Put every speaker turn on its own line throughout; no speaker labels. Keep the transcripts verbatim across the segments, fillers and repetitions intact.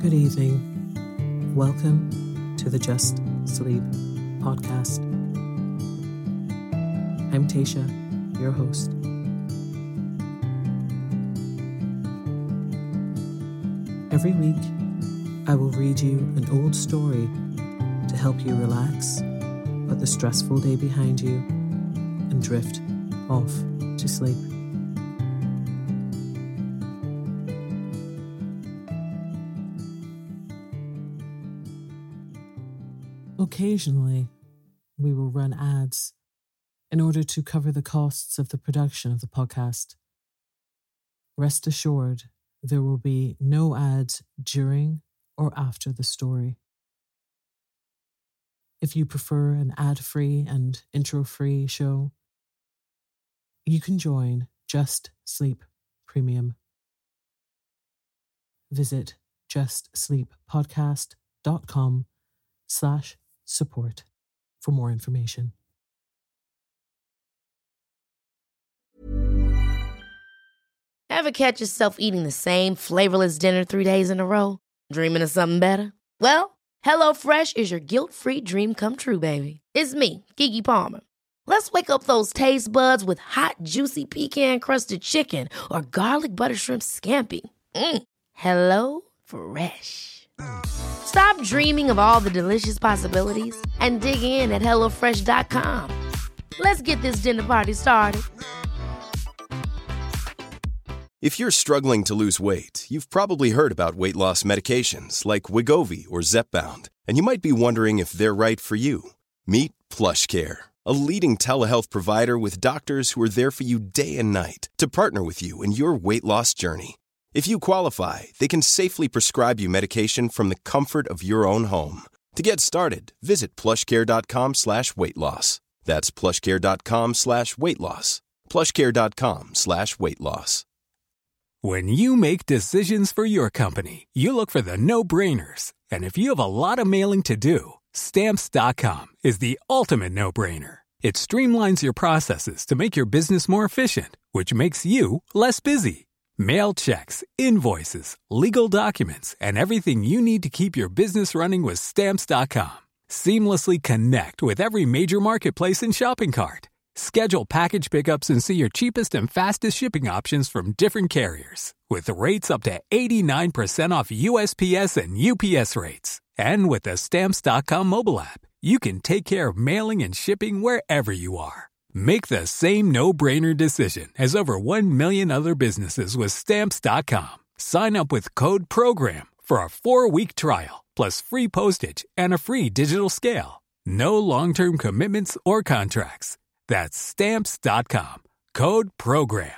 Good evening. Welcome to the Just Sleep podcast. I'm Tasha, your host. Every week, I will read you an old story to help you relax, put the stressful day behind you, and drift off to sleep. Occasionally, we will run ads in order to cover the costs of the production of the podcast. Rest assured, there will be no ads during or after the story. If you prefer an ad-free and intro-free show, you can join Just Sleep Premium. Visit justsleeppodcast.com slash support for more information.
Ever catch yourself eating the same flavorless dinner three days in a row? Dreaming of something better? Well, HelloFresh is your guilt-free dream come true, baby. It's me, Keke Palmer. Let's wake up those taste buds with hot, juicy pecan-crusted chicken or garlic butter shrimp scampi. Mm. Hello Fresh. Stop dreaming of all the delicious possibilities and dig in at hello fresh dot com. Let's get this dinner party started.
If you're struggling to lose weight, you've probably heard about weight loss medications like Wegovy or Zepbound, and you might be wondering if they're right for you. Meet PlushCare, a leading telehealth provider with doctors who are there for you day and night to partner with you in your weight loss journey. If you qualify, they can safely prescribe you medication from the comfort of your own home. To get started, visit plushcare.com slash weight loss. That's plushcare.com slash weight loss. plushcare.com slash weight loss.
When you make decisions for your company, you look for the no-brainers. And if you have a lot of mailing to do, Stamps dot com is the ultimate no-brainer. It streamlines your processes to make your business more efficient, which makes you less busy. Mail checks, invoices, legal documents, and everything you need to keep your business running with Stamps dot com. Seamlessly connect with every major marketplace and shopping cart. Schedule package pickups and see your cheapest and fastest shipping options from different carriers, with rates up to eighty-nine percent off U S P S and U P S rates. And with the Stamps dot com mobile app, you can take care of mailing and shipping wherever you are. Make the same no-brainer decision as over one million other businesses with Stamps dot com. Sign up with code PROGRAM for a four-week trial, plus free postage and a free digital scale. No long-term commitments or contracts. That's Stamps dot com. Code PROGRAM.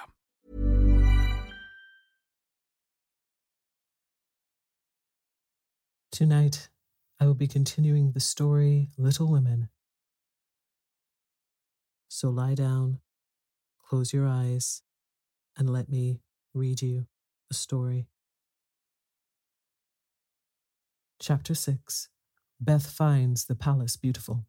Tonight, I will be continuing the story Little Women. So lie down, close your eyes, and let me read you a story. Chapter six. Beth finds the palace beautiful.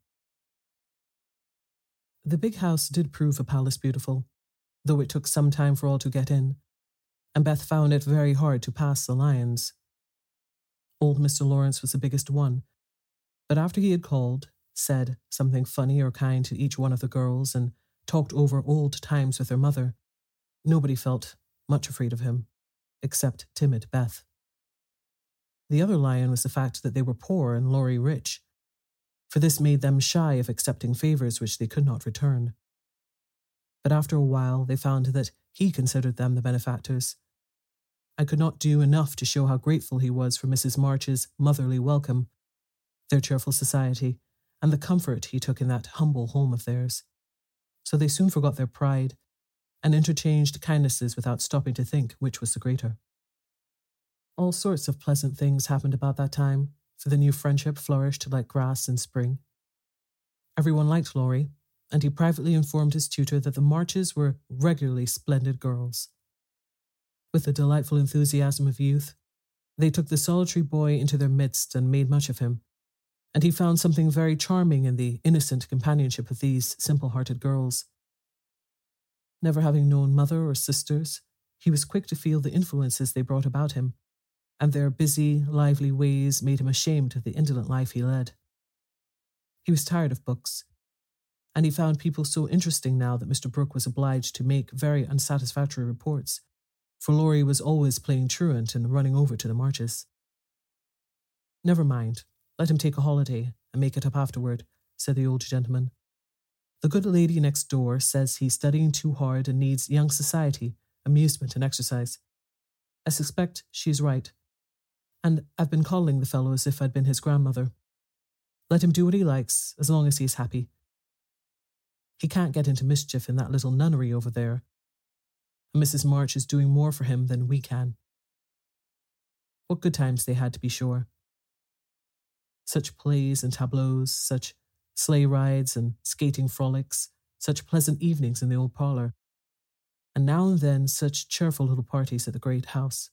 The big house did prove a palace beautiful, though it took some time for all to get in, and Beth found it very hard to pass the lions. Old Mister Lawrence was the biggest one, but after he had called, said something funny or kind to each one of the girls, and talked over old times with their mother, nobody felt much afraid of him, except timid Beth. The other lion was the fact that they were poor and Laurie rich, for this made them shy of accepting favors which they could not return. But after a while, they found that he considered them the benefactors, and could not do enough to show how grateful he was for Missus March's motherly welcome, their cheerful society, and the comfort he took in that humble home of theirs. So they soon forgot their pride and interchanged kindnesses without stopping to think which was the greater. All sorts of pleasant things happened about that time, for the new friendship flourished like grass in spring. Everyone liked Laurie, and he privately informed his tutor that the Marches were regularly splendid girls. With the delightful enthusiasm of youth, they took the solitary boy into their midst and made much of him, and he found something very charming in the innocent companionship of these simple-hearted girls. Never having known mother or sisters, he was quick to feel the influences they brought about him, and their busy, lively ways made him ashamed of the indolent life he led. He was tired of books, and he found people so interesting now that Mister Brooke was obliged to make very unsatisfactory reports, for Laurie was always playing truant and running over to the marches. "Never mind, let him take a holiday and make it up afterward," said the old gentleman. "The good lady next door says he's studying too hard and needs young society, amusement and exercise. I suspect she's right, and I've been coddling the fellow as if I'd been his grandmother. Let him do what he likes, as long as he's happy. He can't get into mischief in that little nunnery over there, and Missus March is doing more for him than we can." What good times they had, to be sure. Such plays and tableaux, such sleigh rides and skating frolics, such pleasant evenings in the old parlour, and now and then such cheerful little parties at the great house.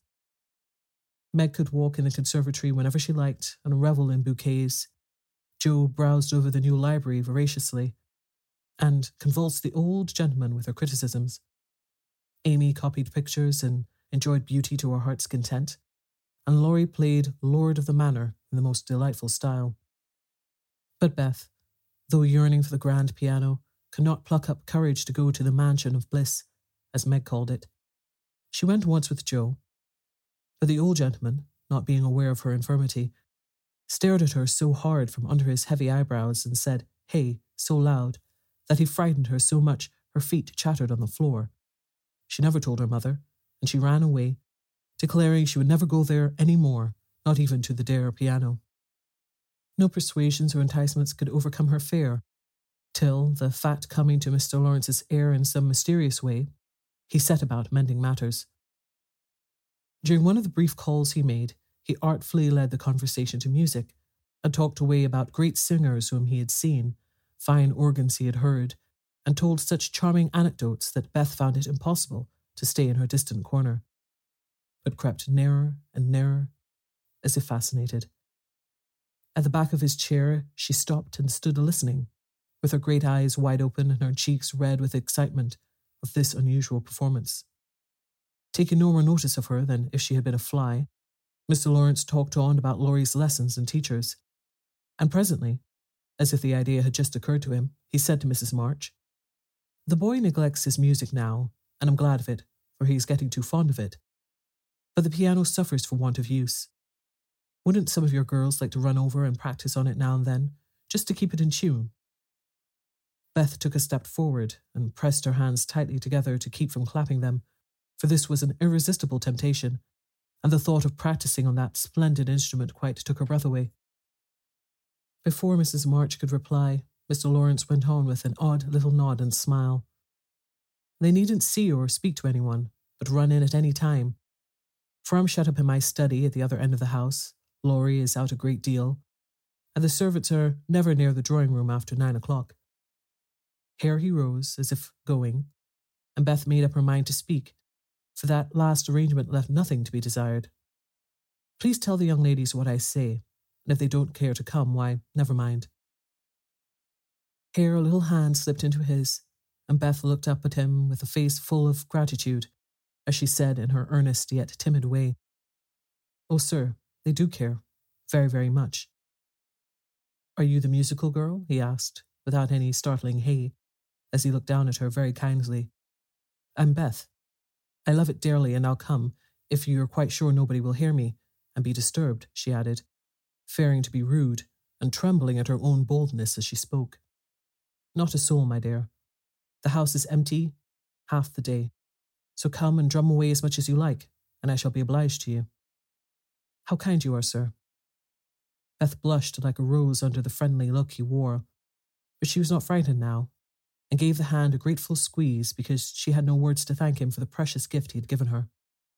Meg could walk in the conservatory whenever she liked and revel in bouquets. Jo browsed over the new library voraciously and convulsed the old gentleman with her criticisms. Amy copied pictures and enjoyed beauty to her heart's content, and Laurie played Lord of the Manor in the most delightful style. But Beth, though yearning for the grand piano, could not pluck up courage to go to the mansion of bliss, as Meg called it. She went once with Jo, but the old gentleman, not being aware of her infirmity, stared at her so hard from under his heavy eyebrows and said, "Hey," so loud, that he frightened her so much her feet chattered on the floor. She never told her mother, and she ran away, declaring she would never go there any more, not even to the Dare piano. No persuasions or enticements could overcome her fear, till, the fact coming to Mister Lawrence's ear in some mysterious way, he set about mending matters. During one of the brief calls he made, he artfully led the conversation to music, and talked away about great singers whom he had seen, fine organs he had heard, and told such charming anecdotes that Beth found it impossible to stay in her distant corner, but crept nearer and nearer, as if fascinated. At the back of his chair, she stopped and stood listening, with her great eyes wide open and her cheeks red with excitement of this unusual performance. Taking no more notice of her than if she had been a fly, Mister Lawrence talked on about Laurie's lessons and teachers, and presently, as if the idea had just occurred to him, he said to Missus March, "The boy neglects his music now, and I'm glad of it, for he is getting too fond of it. But the piano suffers for want of use. Wouldn't some of your girls like to run over and practice on it now and then, just to keep it in tune?" Beth took a step forward and pressed her hands tightly together to keep from clapping them, for this was an irresistible temptation, and the thought of practicing on that splendid instrument quite took her breath away. Before Missus March could reply, Mister Lawrence went on with an odd little nod and smile. "They needn't see or speak to anyone, but run in at any time. For I'm shut up in my study at the other end of the house, Laurie is out a great deal, and the servants are never near the drawing-room after nine o'clock." Here he rose, as if going, and Beth made up her mind to speak, for that last arrangement left nothing to be desired. "Please tell the young ladies what I say, and if they don't care to come, why, never mind." Here a little hand slipped into his, and Beth looked up at him with a face full of gratitude, as she said in her earnest yet timid way, "Oh, sir, they do care, very, very much." "Are you the musical girl?" he asked, without any startling hey, as he looked down at her very kindly. "I'm Beth. I love it dearly, and I'll come, if you're quite sure nobody will hear me, and be disturbed," she added, fearing to be rude, and trembling at her own boldness as she spoke. "Not a soul, my dear. The house is empty half the day, so come and drum away as much as you like, and I shall be obliged to you." "How kind you are, sir." Beth blushed like a rose under the friendly look he wore, but she was not frightened now, and gave the hand a grateful squeeze because she had no words to thank him for the precious gift he had given her.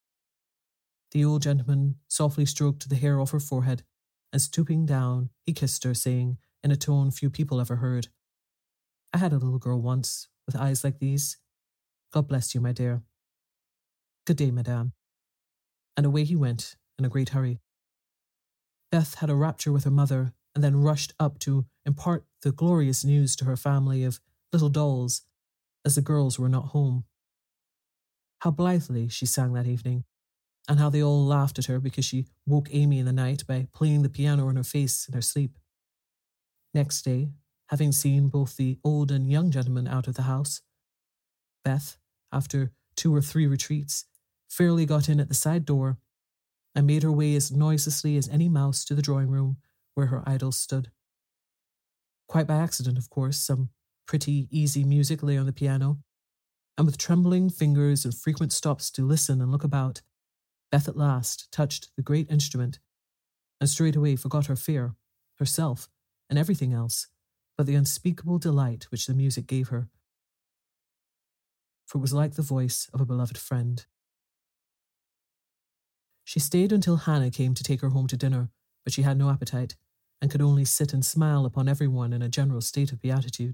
The old gentleman softly stroked the hair off her forehead, and stooping down, he kissed her, saying, in a tone few people ever heard, "I had a little girl once, with eyes like these. God bless you, my dear. Good day, madame." And away he went, in a great hurry. Beth had a rapture with her mother, and then rushed up to impart the glorious news to her family of little dolls, as the girls were not home. How blithely she sang that evening, and how they all laughed at her because she woke Amy in the night by playing the piano on her face in her sleep. Next day, having seen both the old and young gentlemen out of the house, Beth, after two or three retreats, fairly got in at the side door and made her way as noiselessly as any mouse to the drawing-room where her idols stood. Quite by accident, of course, some pretty easy music lay on the piano, and with trembling fingers and frequent stops to listen and look about, Beth at last touched the great instrument and straightway forgot her fear, herself, and everything else, but the unspeakable delight which the music gave her. For it was like the voice of a beloved friend. She stayed until Hannah came to take her home to dinner, but she had no appetite, and could only sit and smile upon everyone in a general state of beatitude.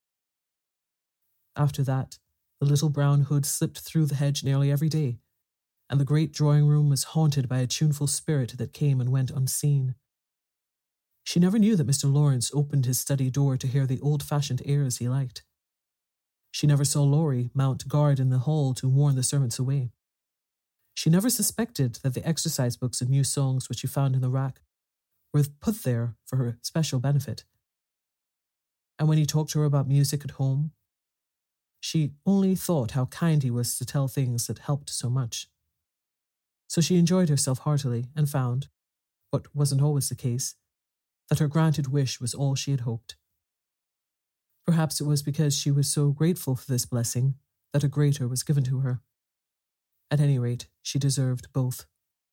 After that, the little brown hood slipped through the hedge nearly every day, and the great drawing-room was haunted by a tuneful spirit that came and went unseen. She never knew that Mister Lawrence opened his study door to hear the old-fashioned airs he liked. She never saw Laurie mount guard in the hall to warn the servants away. She never suspected that the exercise books and new songs which she found in the rack were put there for her special benefit. And when he talked to her about music at home, she only thought how kind he was to tell things that helped so much. So she enjoyed herself heartily and found, what wasn't always the case, that her granted wish was all she had hoped. Perhaps it was because she was so grateful for this blessing that a greater was given to her. At any rate, she deserved both.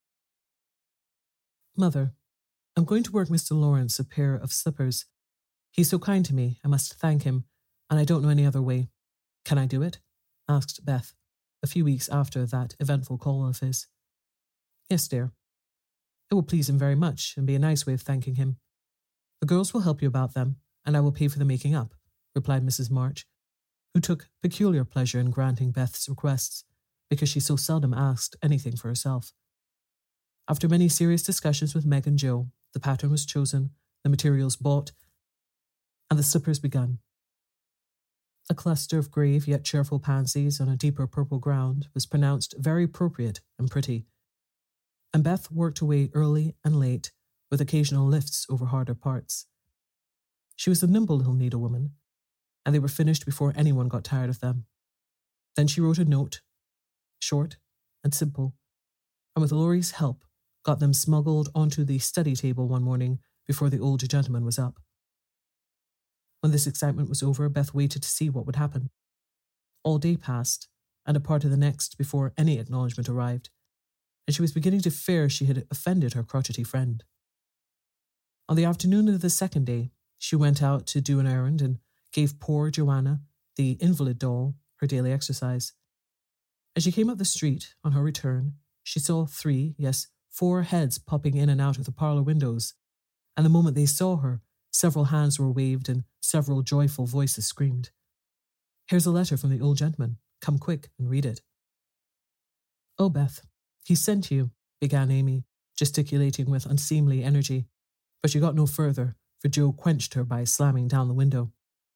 Mother, I'm going to work Mister Lawrence a pair of slippers. He's so kind to me, I must thank him, and I don't know any other way. Can I do it? Asked Beth, a few weeks after that eventful call of his. Yes, dear. It will please him very much, and be a nice way of thanking him. The girls will help you about them, and I will pay for the making up, replied Missus March, who took peculiar pleasure in granting Beth's requests, because she so seldom asked anything for herself. After many serious discussions with Meg and Joe, the pattern was chosen, the materials bought, and the slippers begun. A cluster of grave yet cheerful pansies on a deeper purple ground was pronounced very appropriate and pretty, and Beth worked away early and late, with occasional lifts over harder parts. She was a nimble little needlewoman, and they were finished before anyone got tired of them. Then she wrote a note, short and simple, and with Laurie's help got them smuggled onto the study table one morning before the old gentleman was up. When this excitement was over, Beth waited to see what would happen. All day passed, and a part of the next before any acknowledgement arrived, and she was beginning to fear she had offended her crotchety friend. On the afternoon of the second day, she went out to do an errand and gave poor Joanna, the invalid doll, her daily exercise. As she came up the street on her return, she saw three, yes, four heads popping in and out of the parlour windows, and the moment they saw her, several hands were waved and several joyful voices screamed. Here's a letter from the old gentleman. Come quick and read it. Oh, Beth, he sent you, began Amy, gesticulating with unseemly energy, but she got no further, for Joe quenched her by slamming down the window.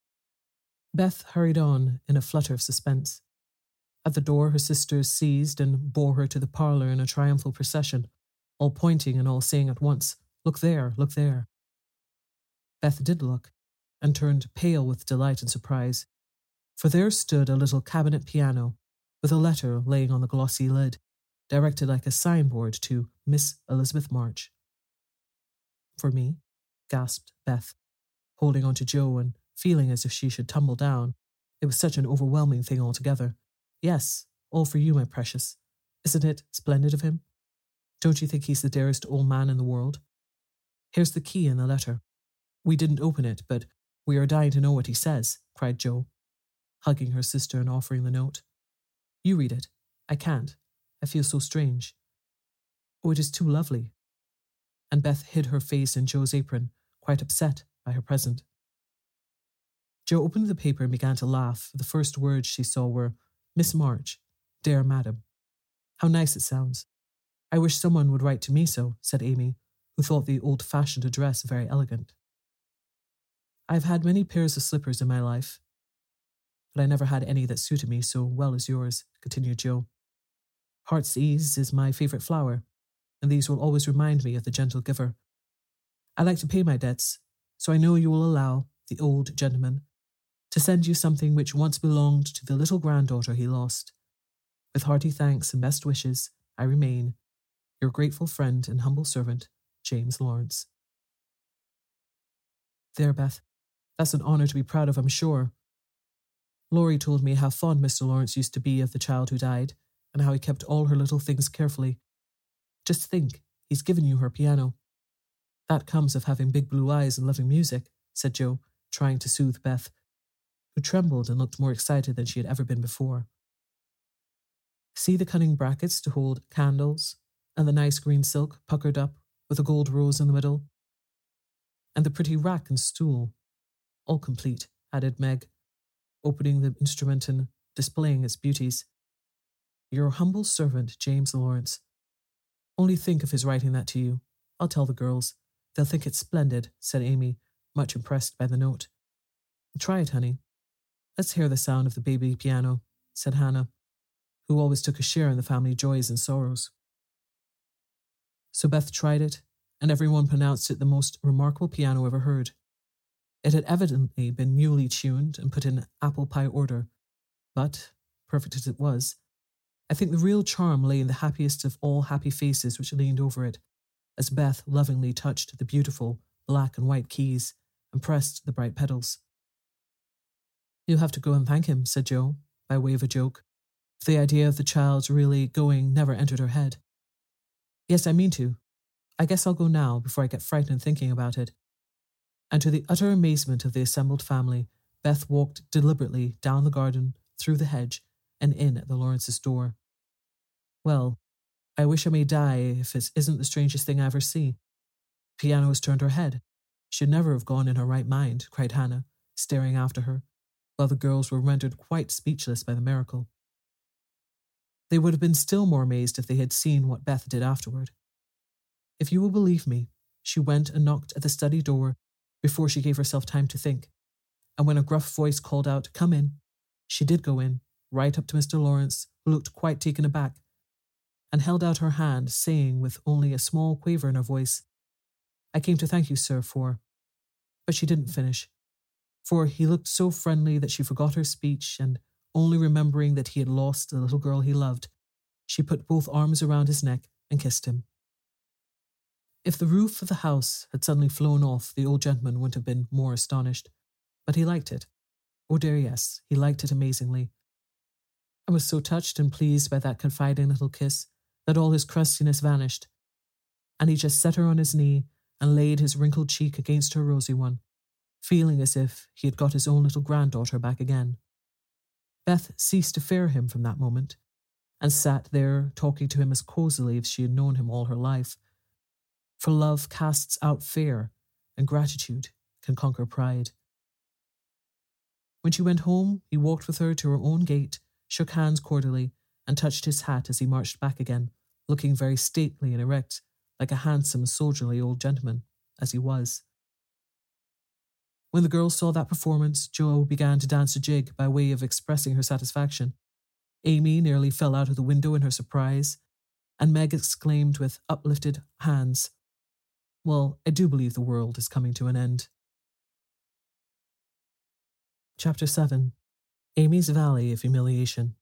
Beth hurried on in a flutter of suspense. At the door, her sisters seized and bore her to the parlour in a triumphal procession, all pointing and all saying at once, Look there, look there. Beth did look, and turned pale with delight and surprise, for there stood a little cabinet piano, with a letter laying on the glossy lid, directed like a signboard to Miss Elizabeth March. For me, gasped Beth, holding on to Joe and feeling as if she should tumble down. It was such an overwhelming thing altogether. Yes, all for you, my precious. Isn't it splendid of him? Don't you think he's the dearest old man in the world? Here's the key in the letter. We didn't open it, but we are dying to know what he says, cried Joe, hugging her sister and offering the note. You read it. I can't. I feel so strange. Oh, it is too lovely. And Beth hid her face in Joe's apron, quite upset by her present. Joe opened the paper and began to laugh. The first words she saw were, Miss March, dear madam. How nice it sounds. I wish someone would write to me so, said Amy, who thought the old-fashioned address very elegant. I've had many pairs of slippers in my life, but I never had any that suited me so well as yours, continued Joe. Heart's ease is my favourite flower, and these will always remind me of the gentle giver. I like to pay my debts, so I know you will allow the old gentleman to send you something which once belonged to the little granddaughter he lost. With hearty thanks and best wishes, I remain your grateful friend and humble servant, James Lawrence. There, Beth. That's an honour to be proud of, I'm sure. Laurie told me how fond Mister Lawrence used to be of the child who died, and how he kept all her little things carefully. Just think, he's given you her piano. That comes of having big blue eyes and loving music, said Jo, trying to soothe Beth, who trembled and looked more excited than she had ever been before. See the cunning brackets to hold candles, and the nice green silk puckered up with a gold rose in the middle, and the pretty rack and stool, all complete, added Meg, opening the instrument and displaying its beauties. Your humble servant, James Lawrence. Only think of his writing that to you. I'll tell the girls. They'll think it's splendid, said Amy, much impressed by the note. Try it, honey. Let's hear the sound of the baby piano, said Hannah, who always took a share in the family joys and sorrows. So Beth tried it, and everyone pronounced it the most remarkable piano ever heard. It had evidently been newly tuned and put in apple pie order, but, perfect as it was, I think the real charm lay in the happiest of all happy faces which leaned over it, as Beth lovingly touched the beautiful black and white keys and pressed the bright pedals. You'll have to go and thank him, said Jo, by way of a joke, for the idea of the child's really going never entered her head. Yes, I mean to. I guess I'll go now before I get frightened thinking about it. And to the utter amazement of the assembled family, Beth walked deliberately down the garden, through the hedge, and in at the Lawrences' door. Well, I wish I may die if it isn't the strangest thing I ever see. Piano has turned her head. She'd never have gone in her right mind, cried Hannah, staring after her, while the girls were rendered quite speechless by the miracle. They would have been still more amazed if they had seen what Beth did afterward. If you will believe me, she went and knocked at the study door before she gave herself time to think, and when a gruff voice called out, "Come in," she did go in, right up to Mister Lawrence, who looked quite taken aback, and held out her hand, saying with only a small quaver in her voice, "I came to thank you, sir, for—" But she didn't finish, for he looked so friendly that she forgot her speech, and, only remembering that he had lost the little girl he loved, she put both arms around his neck and kissed him. If the roof of the house had suddenly flown off, the old gentleman wouldn't have been more astonished, but he liked it. Oh dear, yes, he liked it amazingly, and was so touched and pleased by that confiding little kiss that all his crustiness vanished, and he just set her on his knee and laid his wrinkled cheek against her rosy one, feeling as if he had got his own little granddaughter back again. Beth ceased to fear him from that moment, and sat there talking to him as cosily as she had known him all her life, for love casts out fear, and gratitude can conquer pride. When she went home, he walked with her to her own gate, shook hands cordially, and touched his hat as he marched back again, looking very stately and erect, like a handsome, soldierly old gentleman, as he was. When the girls saw that performance, Jo began to dance a jig by way of expressing her satisfaction. Amy nearly fell out of the window in her surprise, and Meg exclaimed with uplifted hands, "Well, I do believe the world is coming to an end." Chapter seven. Amy's Valley of Humiliation.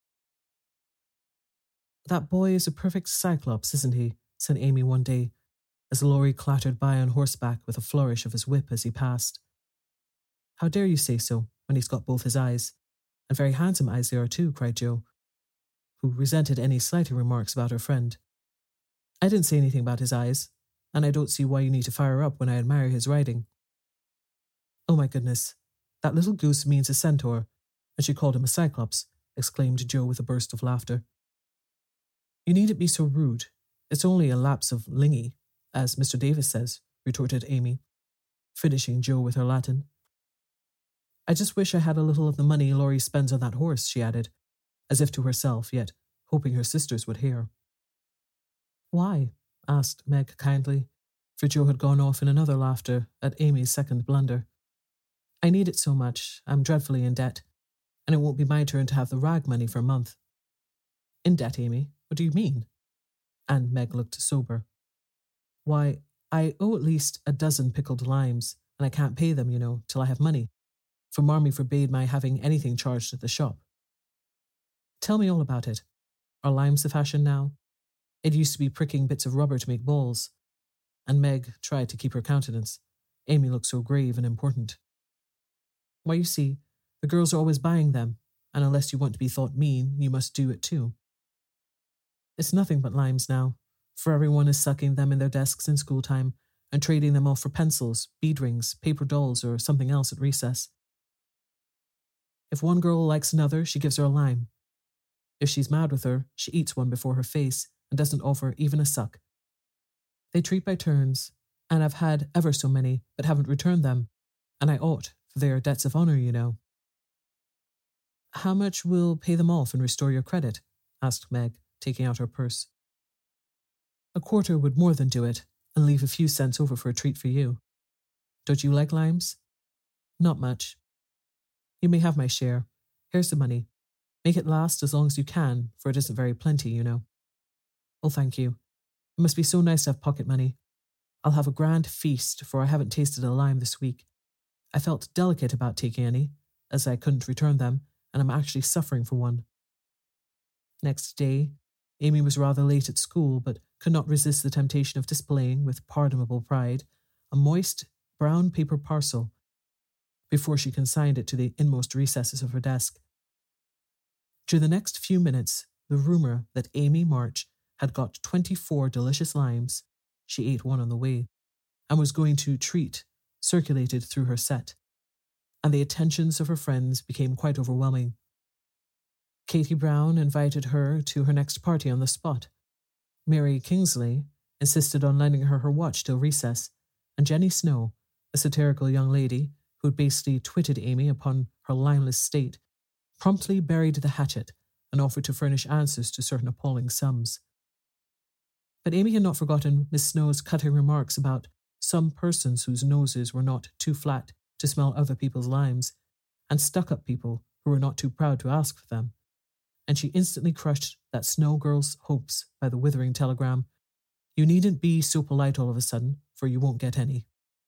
"That boy is a perfect cyclops, isn't he?" said Amy one day, as Laurie clattered by on horseback with a flourish of his whip as he passed. "How dare you say so, when he's got both his eyes? And very handsome eyes they are too," cried Jo, who resented any slighter remarks about her friend. "I didn't say anything about his eyes, and I don't see why you need to fire up when I admire his riding." "Oh my goodness, that little goose means a centaur, and she called him a cyclops," exclaimed Jo with a burst of laughter. "You needn't be so rude. It's only a lapse of lingy, as Mister Davis says," retorted Amy, finishing Jo with her Latin. "I just wish I had a little of the money Laurie spends on that horse," she added, as if to herself, yet hoping her sisters would hear. "Why?" asked Meg kindly, for Jo had gone off in another laughter at Amy's second blunder. "I need it so much. I'm dreadfully in debt, and it won't be my turn to have the rag money for a month." "In debt, Amy? What do you mean? And Meg looked sober. Why, I owe at least a dozen pickled limes, and I can't pay them, you know, till I have money, for Marmee forbade my having anything charged at the shop. Tell me all about it. Are limes the fashion now? It used to be pricking bits of rubber to make balls. And Meg tried to keep her countenance. Amy looked so grave and important. Why, you see, the girls are always buying them, and unless you want to be thought mean, you must do it too. It's nothing but limes now, for everyone is sucking them in their desks in school time and trading them off for pencils, bead rings, paper dolls, or something else at recess. If one girl likes another, she gives her a lime. If she's mad with her, she eats one before her face and doesn't offer even a suck. They treat by turns, and I've had ever so many, but haven't returned them, and I ought, for they are debts of honour, you know. How much will pay them off and restore your credit? Asked Meg, taking out her purse. A quarter would more than do it, and leave a few cents over for a treat for you. Don't you like limes? Not much. You may have my share. Here's the money. Make it last as long as you can, for it isn't very plenty, you know. Oh, thank you. It must be so nice to have pocket money. I'll have a grand feast, for I haven't tasted a lime this week. I felt delicate about taking any, as I couldn't return them, and I'm actually suffering for one. Next day, Amy was rather late at school, but could not resist the temptation of displaying, with pardonable pride, a moist brown paper parcel before she consigned it to the inmost recesses of her desk. During the next few minutes, the rumour that Amy March had got twenty-four delicious limes, she ate one on the way, and was going to treat, circulated through her set, and the attentions of her friends became quite overwhelming. Katie Brown invited her to her next party on the spot. Mary Kingsley insisted on lending her her watch till recess, and Jenny Snow, a satirical young lady who had basically twitted Amy upon her limeless state, promptly buried the hatchet and offered to furnish answers to certain appalling sums. But Amy had not forgotten Miss Snow's cutting remarks about some persons whose noses were not too flat to smell other people's limes, and stuck-up people who were not too proud to ask for them, and she instantly crushed that Snow girl's hopes by the withering telegram, "You needn't be so polite all of a sudden, for you won't get any."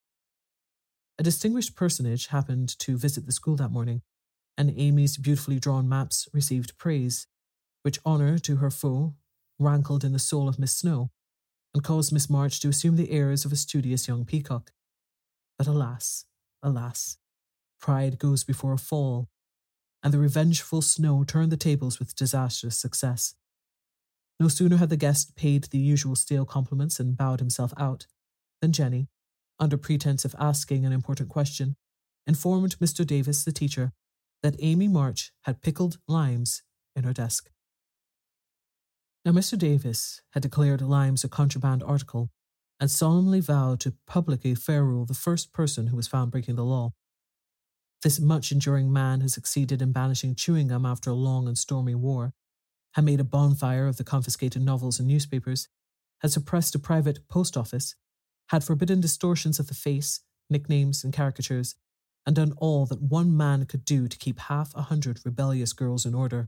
A distinguished personage happened to visit the school that morning, and Amy's beautifully drawn maps received praise, which honour to her foe rankled in the soul of Miss Snow, and caused Miss March to assume the airs of a studious young peacock. But alas, alas, pride goes before a fall, and the revengeful Snow turned the tables with disastrous success. No sooner had the guest paid the usual stale compliments and bowed himself out, than Jenny, under pretence of asking an important question, informed Mister Davis, the teacher, that Amy March had pickled limes in her desk. Now Mister Davis had declared limes a contraband article, and solemnly vowed to publicly ferule the first person who was found breaking the law. This much-enduring man had succeeded in banishing chewing gum after a long and stormy war, had made a bonfire of the confiscated novels and newspapers, had suppressed a private post office, had forbidden distortions of the face, nicknames and caricatures, and done all that one man could do to keep half a hundred rebellious girls in order.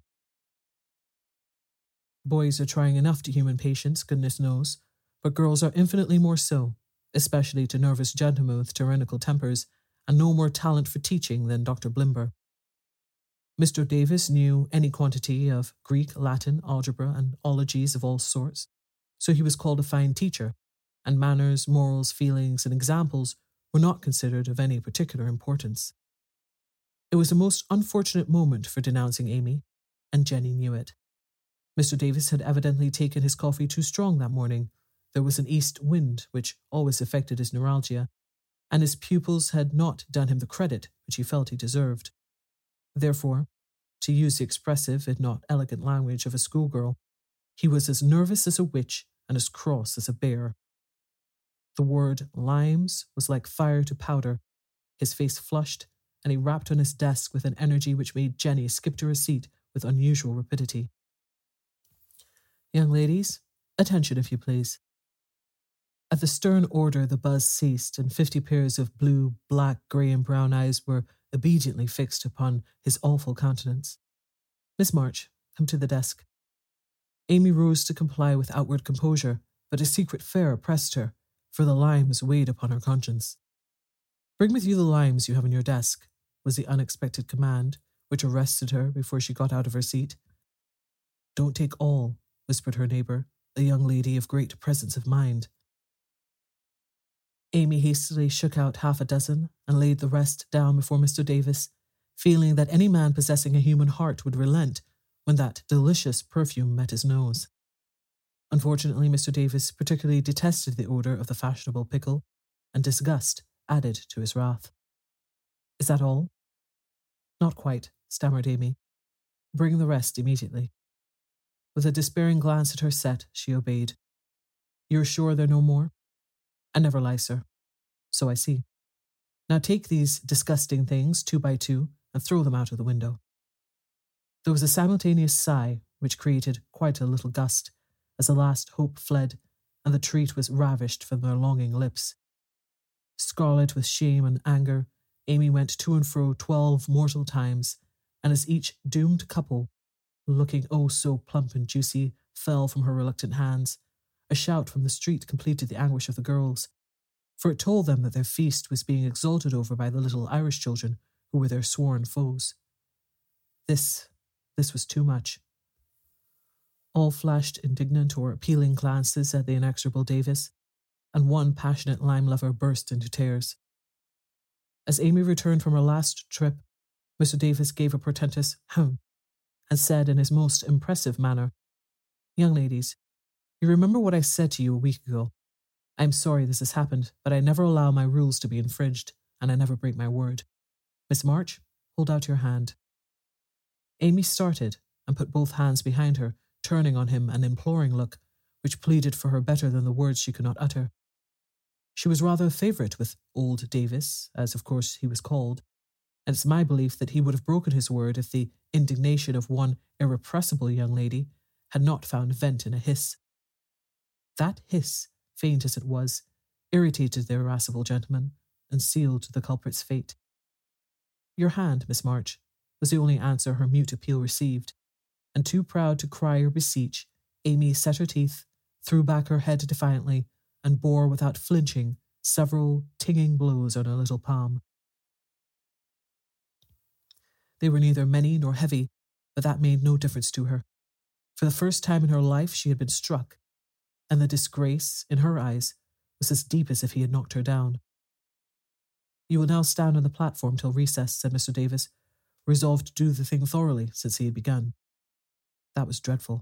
Boys are trying enough to human patience, goodness knows, but girls are infinitely more so, especially to nervous gentlemen with tyrannical tempers, and no more talent for teaching than Doctor Blimber. Mister Davis knew any quantity of Greek, Latin, algebra, and ologies of all sorts, so he was called a fine teacher, and manners, morals, feelings, and examples were not considered of any particular importance. It was a most unfortunate moment for denouncing Amy, and Jenny knew it. Mister Davis had evidently taken his coffee too strong that morning. There was an east wind, which always affected his neuralgia, and his pupils had not done him the credit which he felt he deserved. Therefore, to use the expressive, if not elegant language of a schoolgirl, he was as nervous as a witch and as cross as a bear. The word limes was like fire to powder. His face flushed, and he rapped on his desk with an energy which made Jenny skip to her seat with unusual rapidity. Young ladies, attention if you please. At the stern order the buzz ceased, and fifty pairs of blue, black, grey and brown eyes were obediently fixed upon his awful countenance. Miss March, come to the desk. Amy rose to comply with outward composure, but a secret fear oppressed her, for the limes weighed upon her conscience. "Bring with you the limes you have in your desk," was the unexpected command, which arrested her before she got out of her seat. "Don't take all," whispered her neighbour, a young lady of great presence of mind. Amy hastily shook out half a dozen and laid the rest down before Mister Davis, feeling that any man possessing a human heart would relent when that delicious perfume met his nose. Unfortunately, Mister Davis particularly detested the odour of the fashionable pickle, and disgust added to his wrath. "Is that all?" "Not quite," stammered Amy. "Bring the rest immediately." With a despairing glance at her set, she obeyed. "You're sure there are no more?" "I never lie, sir." "So I see. Now take these disgusting things, two by two, and throw them out of the window." There was a simultaneous sigh, which created quite a little gust, as the last hope fled, and the treat was ravished from their longing lips. Scarlet with shame and anger, Amy went to and fro twelve mortal times, and as each doomed couple, looking oh so plump and juicy, fell from her reluctant hands, a shout from the street completed the anguish of the girls, for it told them that their feast was being exulted over by the little Irish children who were their sworn foes. This, this was too much. All flashed indignant or appealing glances at the inexorable Davis, and one passionate lime lover burst into tears. As Amy returned from her last trip, Mister Davis gave a portentous "Hum," and said in his most impressive manner, "Young ladies, you remember what I said to you a week ago. I am sorry this has happened, but I never allow my rules to be infringed, and I never break my word. Miss March, hold out your hand." Amy started and put both hands behind her, turning on him an imploring look, which pleaded for her better than the words she could not utter. She was rather a favourite with old Davis, as of course he was called, and it's my belief that he would have broken his word if the indignation of one irrepressible young lady had not found vent in a hiss. That hiss, faint as it was, irritated the irascible gentleman and sealed the culprit's fate. "Your hand, Miss March," was the only answer her mute appeal received, and too proud to cry or beseech, Amy set her teeth, threw back her head defiantly, and bore without flinching several tinging blows on her little palm. They were neither many nor heavy, but that made no difference to her. For the first time in her life she had been struck, and the disgrace, in her eyes, was as deep as if he had knocked her down. "You will now stand on the platform till recess," said Mister Davis, resolved to do the thing thoroughly since he had begun. That was dreadful.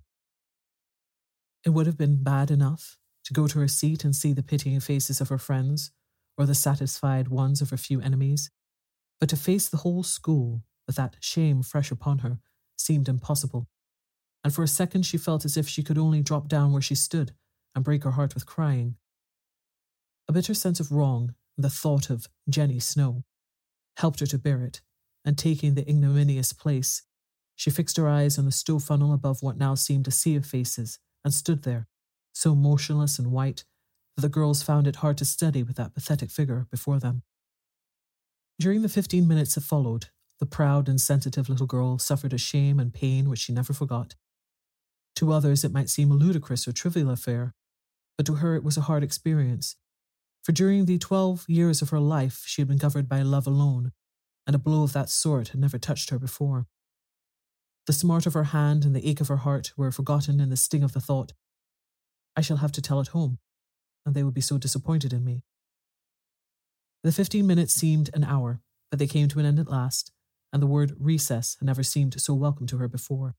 It would have been bad enough to go to her seat and see the pitying faces of her friends, or the satisfied ones of her few enemies, but to face the whole school with that shame fresh upon her seemed impossible, and for a second she felt as if she could only drop down where she stood and break her heart with crying. A bitter sense of wrong and the thought of Jenny Snow helped her to bear it, and taking the ignominious place, she fixed her eyes on the stove funnel above what now seemed a sea of faces, and stood there, so motionless and white that the girls found it hard to study with that pathetic figure before them. During the fifteen minutes that followed, the proud and sensitive little girl suffered a shame and pain which she never forgot. To others it might seem a ludicrous or trivial affair, but to her it was a hard experience, for during the twelve years of her life she had been governed by love alone, and a blow of that sort had never touched her before. The smart of her hand and the ache of her heart were forgotten in the sting of the thought, "I shall have to tell at home, and they will be so disappointed in me." The fifteen minutes seemed an hour, but they came to an end at last, and the word recess had never seemed so welcome to her before.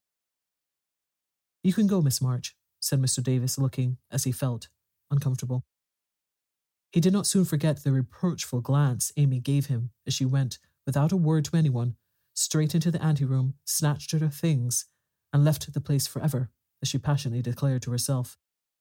"You can go, Miss March," said Mister Davis, looking, as he felt, uncomfortable. He did not soon forget the reproachful glance Amy gave him as she went, without a word to anyone, straight into the anteroom, snatched at her things, and left the place forever, as she passionately declared to herself.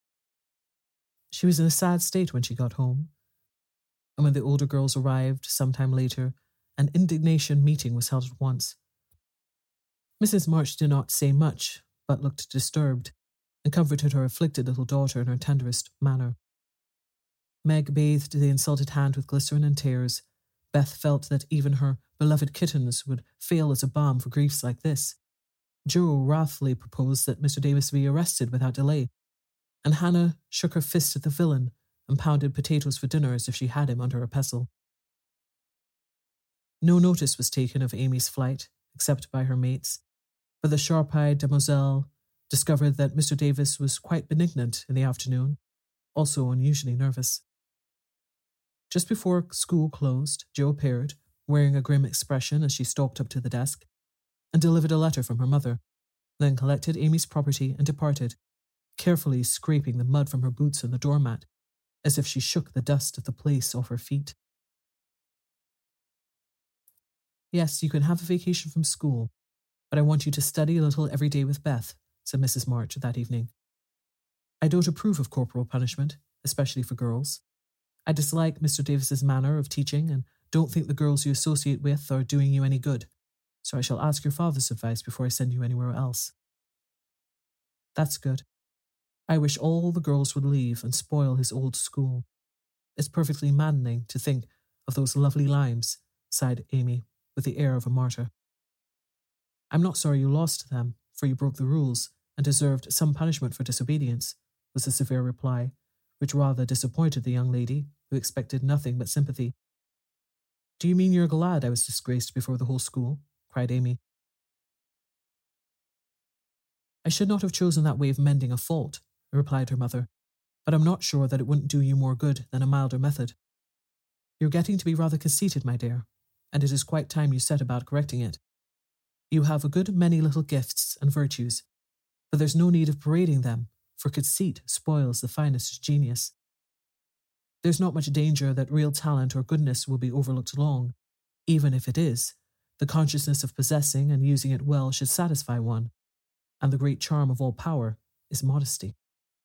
She was in a sad state when she got home, and when the older girls arrived some time later, an indignation meeting was held at once. Missus March did not say much, but looked disturbed, and comforted her afflicted little daughter in her tenderest manner. Meg bathed the insulted hand with glycerin and tears. Beth felt that even her beloved kittens would fail as a balm for griefs like this, Joe wrathfully proposed that Mister Davis be arrested without delay, and Hannah shook her fist at the villain and pounded potatoes for dinner as if she had him under a pestle. No notice was taken of Amy's flight, except by her mates, but the sharp-eyed demoiselle discovered that Mister Davis was quite benignant in the afternoon, also unusually nervous. Just before school closed, Jo appeared, wearing a grim expression as she stalked up to the desk, and delivered a letter from her mother, then collected Amy's property and departed, carefully scraping the mud from her boots on the doormat, as if she shook the dust of the place off her feet. Yes, you can have a vacation from school, but I want you to study a little every day with Beth, said Missus March that evening. I don't approve of corporal punishment, especially for girls. I dislike Mister Davis's manner of teaching and don't think the girls you associate with are doing you any good, so I shall ask your father's advice before I send you anywhere else. That's good. I wish all the girls would leave and spoil his old school. It's perfectly maddening to think of those lovely limes, sighed Amy, with the air of a martyr. I'm not sorry you lost them, for you broke the rules and deserved some punishment for disobedience, was the severe reply, which rather disappointed the young lady, who expected nothing but sympathy. Do you mean you're glad I was disgraced before the whole school? Cried Amy. I should not have chosen that way of mending a fault, replied her mother, but I'm not sure that it wouldn't do you more good than a milder method. You're getting to be rather conceited, my dear, and it is quite time you set about correcting it. You have a good many little gifts and virtues, but there's no need of parading them, for conceit spoils the finest genius. There's not much danger that real talent or goodness will be overlooked long. Even if it is, the consciousness of possessing and using it well should satisfy one, and the great charm of all power is modesty.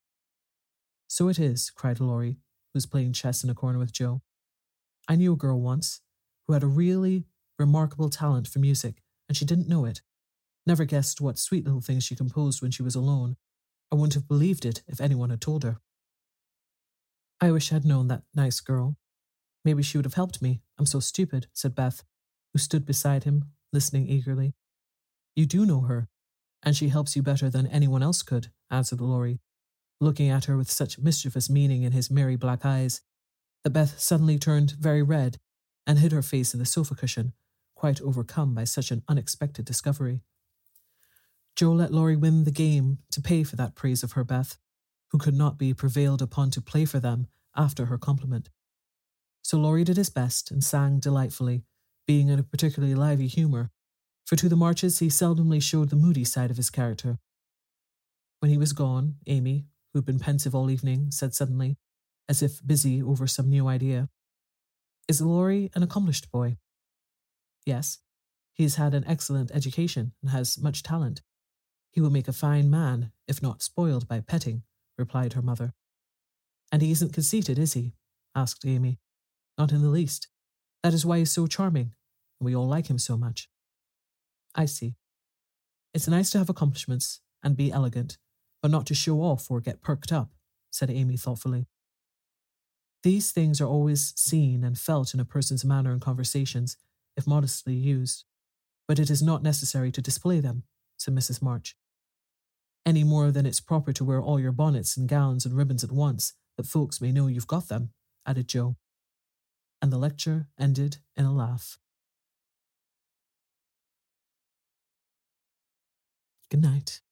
So it is, cried Laurie, who was playing chess in a corner with Jo. I knew a girl once who had a really remarkable talent for music, and she didn't know it. Never guessed what sweet little things she composed when she was alone. I wouldn't have believed it if anyone had told her. I wish I had known that nice girl. Maybe she would have helped me. I'm so stupid, said Beth, who stood beside him, listening eagerly. You do know her, and she helps you better than anyone else could, answered Laurie, looking at her with such mischievous meaning in his merry black eyes that Beth suddenly turned very red and hid her face in the sofa cushion, quite overcome by such an unexpected discovery. Jo let Laurie win the game to pay for that praise of her Beth, who could not be prevailed upon to play for them after her compliment. So Laurie did his best and sang delightfully, being in a particularly lively humour, for to the Marches he seldomly showed the moody side of his character. When he was gone, Amy, who had been pensive all evening, said suddenly, as if busy over some new idea, Is Laurie an accomplished boy? Yes, he has had an excellent education and has much talent. He will make a fine man, if not spoiled by petting, replied her mother. And he isn't conceited, is he? Asked Amy. Not in the least. That is why he's so charming, and we all like him so much. I see. It's nice to have accomplishments and be elegant, but not to show off or get perked up, said Amy thoughtfully. These things are always seen and felt in a person's manner and conversations, if modestly used, but it is not necessary to display them, said Missus March. Any more than it's proper to wear all your bonnets and gowns and ribbons at once, that folks may know you've got them, added Jo. And the lecture ended in a laugh. Good night.